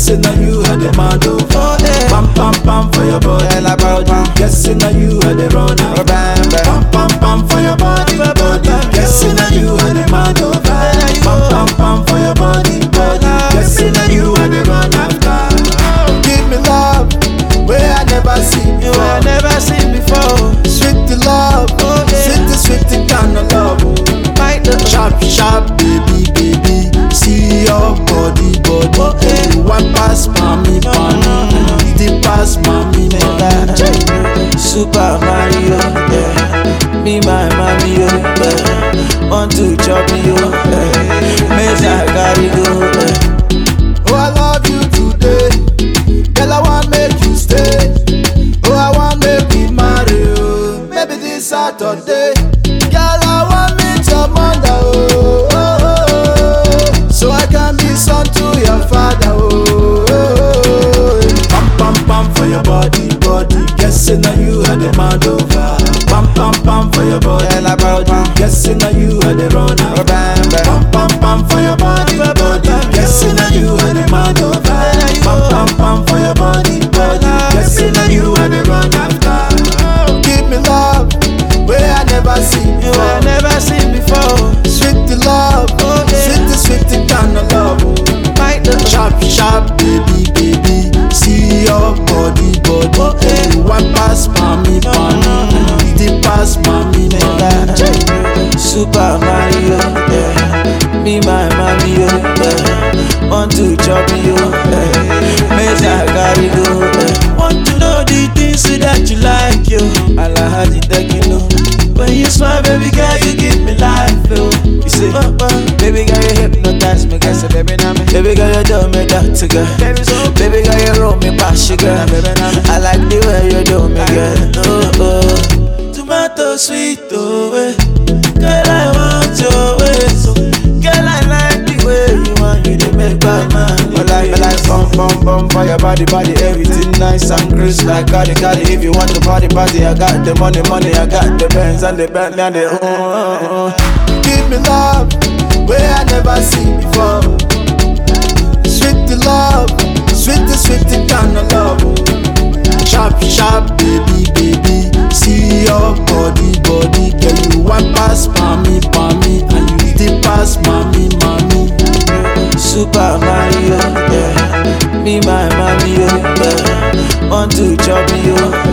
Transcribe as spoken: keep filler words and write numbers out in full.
Guessing that you had the mad over. Pam pam pam for your body, body. Guessing that you had the run out. Pam pam pam for your body, body. Guessing that you had the mad over. Pam pam pam for your body, body. Guessing that you had the run after. Give me love where I never seen before. I never seen before. Sweet the love, sweet the sweet the kind of love. Sharp sharp baby baby, see your body body. You want pass mommy mommy, the pass mommy mommy. Super Mario, yeah. Me my mommy, yeah. Want to chop you, yeah. Mesa carry go, yeah. Oh, I love you today. Girl, I want make you stay. Oh, I want make we marry you. Maybe this Saturday. Girl, I want meet your mother, oh, oh, oh, so I can be son to your father, oh, oh, oh. Pam pam pam for your body, body. Guessing that you had the mad over. Pam pam pam for your body, body. Guessing that you had the run out. Pam pam pam for your body, body. Guessing that you had the mad over. Pam pam pam for your body, body. Guessing that you had the run after. Give me love where I never seen before. I never seen before. Sweet the love, sweet the sweet the kind of love. Sharp sharp baby baby, see your body body. You want pass mommy mommy, the pass mommy mommy. Super Mario, yeah. Me my mommy, yeah. Want to chop you, yeah. Mesa carry go, yeah. Want to know the things that you like, yo. I like how you take it, no. When you smile, baby girl, you give me life, yo. You say, uh, uh, baby girl, you hypnotize me, girl. Say, baby, now me. Baby girl, you do me that to girl. Baby, so, baby girl, you roll me past you, girl. Baby, now me. I like the way you do me, girl. Oh, oh. Tomato sweet, oh, eh. Girl, I want your way, so. Girl, I like the way you want you to make bad man. Me like, me like, bum bum bum for your body, body, everything nice and crisp like Cardi, Cardi. If you want the party, party, I got the money, money, I got the Benz and the Bentley and the. Uh, uh, uh. Give me love where I never seen before. Sweet the love, sweet the sweet the kind of love. Sharp sharp baby baby, see your body body. Girl, you want pass mommy mommy, and you the pass mommy mommy. Super Mario, yeah. Me my mommy, yeah. Want to chop you.